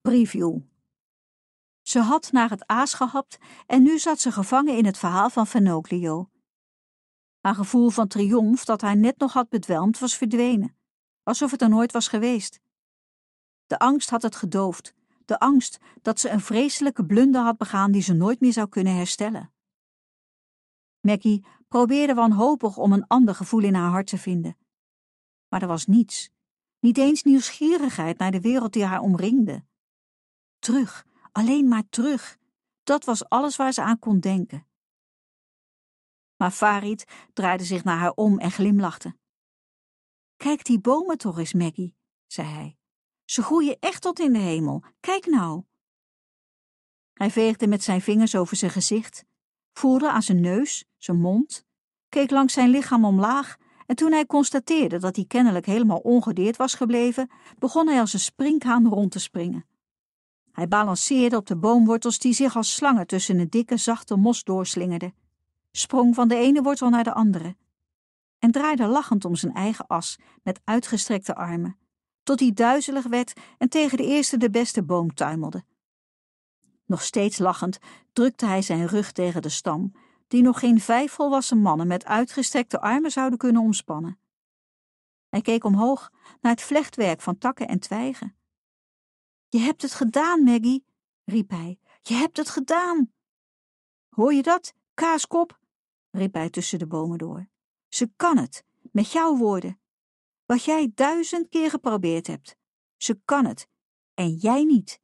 Preview. Ze had naar het aas gehapt en nu zat ze gevangen in het verhaal van Fenoglio. Haar gevoel van triomf dat haar net nog had bedwelmd was verdwenen, alsof het er nooit was geweest. De angst had het gedoofd, de angst dat ze een vreselijke blunder had begaan die ze nooit meer zou kunnen herstellen. Maggie probeerde wanhopig om een ander gevoel in haar hart te vinden. Maar er was niets, niet eens nieuwsgierigheid naar de wereld die haar omringde. Terug, alleen maar terug, dat was alles waar ze aan kon denken. Maar Farid draaide zich naar haar om en glimlachte. Kijk die bomen toch eens, Maggie, zei hij. Ze groeien echt tot in de hemel, kijk nou. Hij veegde met zijn vingers over zijn gezicht, voelde aan zijn neus, zijn mond, keek langs zijn lichaam omlaag en toen hij constateerde dat hij kennelijk helemaal ongedeerd was gebleven, begon hij als een sprinkhaan rond te springen. Hij balanceerde op de boomwortels die zich als slangen tussen een dikke, zachte mos doorslingerden, sprong van de ene wortel naar de andere en draaide lachend om zijn eigen as met uitgestrekte armen, tot hij duizelig werd en tegen de eerste de beste boom tuimelde. Nog steeds lachend drukte hij zijn rug tegen de stam, die nog geen 5 volwassen mannen met uitgestrekte armen zouden kunnen omspannen. Hij keek omhoog naar het vlechtwerk van takken en twijgen. Je hebt het gedaan, Maggie, riep hij. Je hebt het gedaan. Hoor je dat, kaaskop? Riep hij tussen de bomen door. Ze kan het, met jouw woorden. Wat jij 1000 keer geprobeerd hebt. Ze kan het, en jij niet.